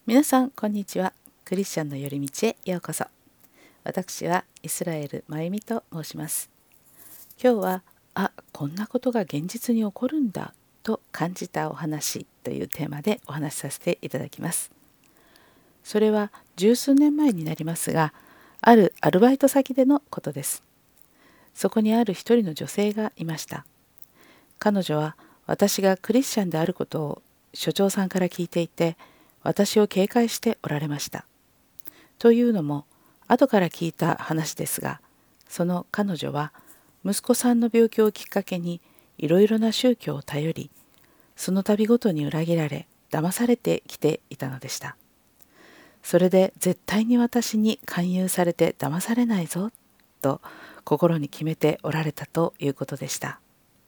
皆さんこんにちは。クリスチャンの寄り道へようこそ。私はイスラエルまゆみと申します。今日はこんなことが現実に起こるんだと感じたお話というテーマでお話しさせていただきます。それは十数年前になりますが、あるアルバイト先でのことです。そこにある一人の女性がいました。彼女は私がクリスチャンであることを所長さんから聞いていて、私を警戒しておられました。というのも、後から聞いた話ですが、その彼女は息子さんの病気をきっかけにいろいろな宗教を頼り、その度ごとに裏切られ、騙されてきていたのでした。それで絶対に私に勧誘されて騙されないぞ、と心に決めておられたということでした。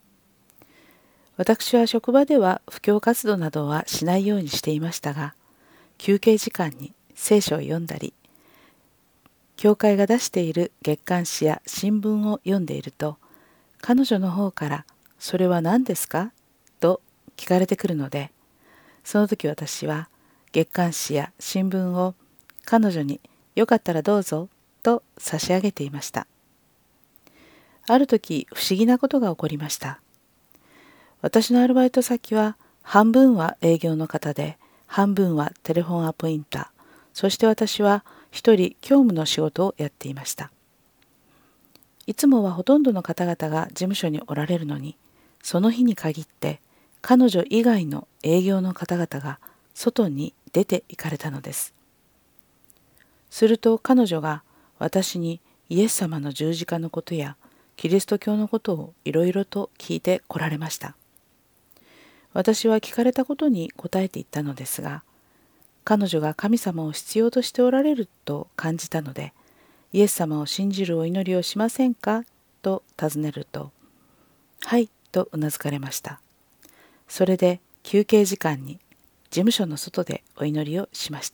私は職場では布教活動などはしないようにしていましたが、休憩時間に聖書を読んだり、教会が出している月刊誌や新聞を読んでいると、彼女の方から「それは何ですか?」と聞かれてくるので、その時私は月刊誌や新聞を彼女に「よかったらどうぞ」と差し上げていました。ある時不思議なことが起こりました。私のアルバイト先は半分は営業の方で、半分はテレフォンアポインター、そして私は一人教務の仕事をやっていました。いつもはほとんどの方々が事務所におられるのに、その日に限って彼女以外の営業の方々が外に出て行かれたのです。すると彼女が私にイエス様の十字架のことやキリスト教のことをいろいろと聞いてこられました。私は聞かれたことに答えていったのですが、彼女が神様を必要としておられると感じたので、イエス様を信じるお祈りをしませんかと尋ねると、はいとうなずかれました。それで休憩時間に事務所の外でお祈りをしました。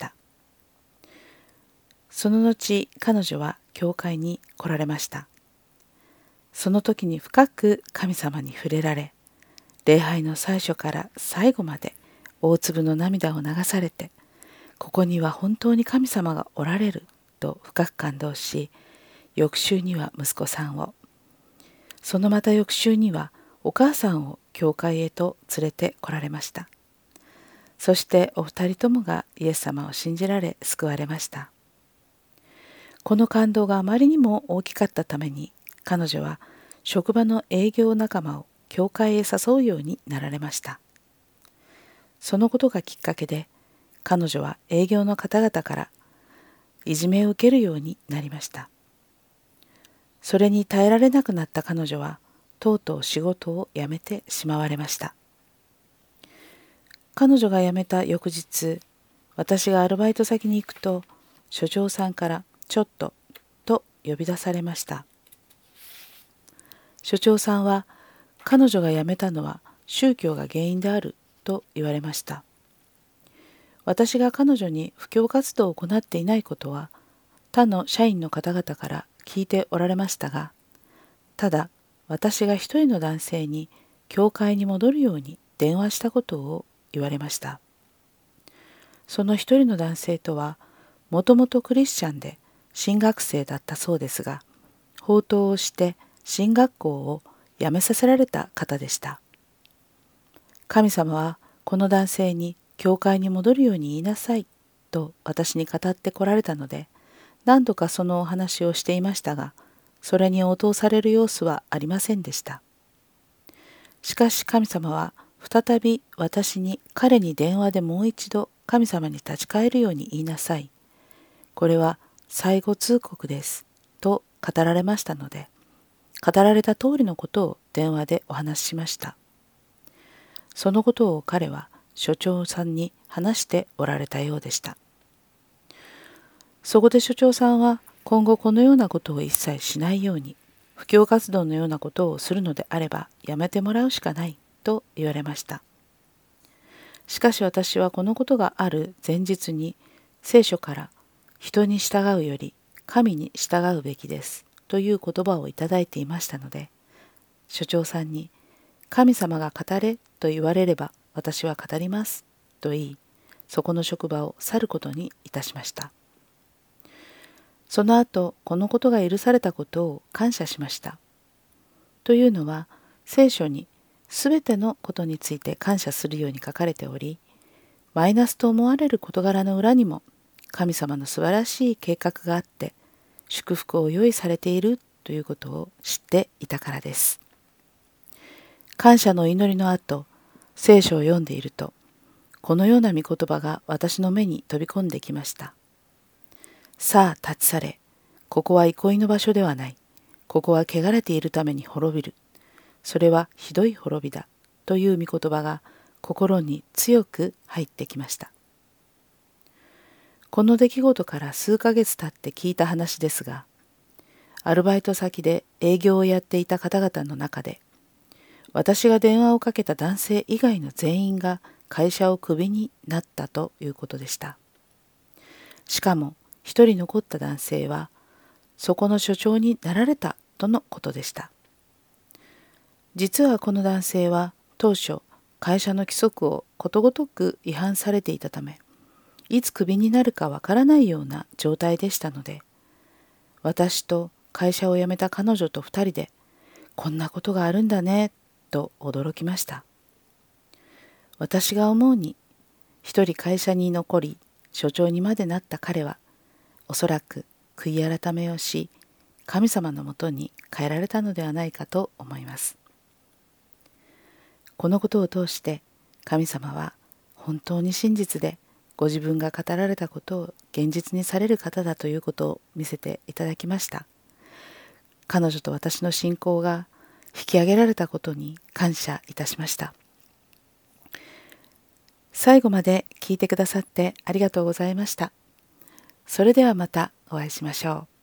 その後、彼女は教会に来られました。その時に深く神様に触れられ、礼拝の最初から最後まで大粒の涙を流されて、ここには本当に神様がおられると深く感動し、翌週には息子さんを、そのまた翌週にはお母さんを教会へと連れて来られました。そしてお二人ともがイエス様を信じられ救われました。この感動があまりにも大きかったために、彼女は職場の営業仲間を教会へ誘うようになられました。そのことがきっかけで、彼女は営業の方々からいじめを受けるようになりました。それに耐えられなくなった彼女は、とうとう仕事を辞めてしまわれました。彼女が辞めた翌日、私がアルバイト先に行くと、所長さんからちょっと呼び出されました。所長さんは、彼女が辞めたのは宗教が原因であると言われました。私が彼女に布教活動を行っていないことは、他の社員の方々から聞いておられましたが、ただ私が一人の男性に教会に戻るように電話したことを言われました。その一人の男性とは、もともとクリスチャンで神学生だったそうですが、放蕩をして神学校を辞めさせられた方でした。神様はこの男性に教会に戻るように言いなさいと私に語ってこられたので、何度かそのお話をしていましたが、それに応答される様子はありませんでした。しかし神様は再び私に彼に電話でもう一度神様に立ち返るように言いなさい。これは最後通告です。と語られましたので、語られた通りのことを電話でお話ししました。そのことを彼は所長さんに話しておられたようでした。そこで所長さんは今後このようなことを一切しないように、布教活動のようなことをするのであればやめてもらうしかないと言われました。しかし私はこのことがある前日に聖書から人に従うより神に従うべきですという言葉をいただいていましたので、所長さんに神様が語れと言われれば私は語りますと言い、 そこの職場を去ることにいたしました。その後、このことが許されたことを感謝しました。というのは、聖書にすべてのことについて感謝するように書かれており、マイナスと思われる事柄の裏にも神様の素晴らしい計画があって、祝福を用意されているということを知っていたからです。感謝の祈りの後、聖書を読んでいると、このような御言葉が私の目に飛び込んできました。さあ立ち去れ。ここは憩いの場所ではない。ここは汚れているために滅びる。それはひどい滅びだ。という御言葉が心に強く入ってきました。この出来事から数ヶ月経って聞いた話ですが、アルバイト先で営業をやっていた方々の中で、私が電話をかけた男性以外の全員が会社をクビになったということでした。しかも一人残った男性は、そこの所長になられたとのことでした。実はこの男性は当初、会社の規則をことごとく違反されていたため、いつクビになるかわからないような状態でしたので、私と会社を辞めた彼女と2人で、こんなことがあるんだね、と驚きました。私が思うに、一人会社に残り、所長にまでなった彼は、おそらく悔い改めをし、神様のもとに帰られたのではないかと思います。このことを通して、神様は本当に真実で、ご自分が語られたことを現実にされる方だということを見せていただきました。彼女と私の信仰が引き上げられたことに感謝いたしました。最後まで聞いてくださってありがとうございました。それではまたお会いしましょう。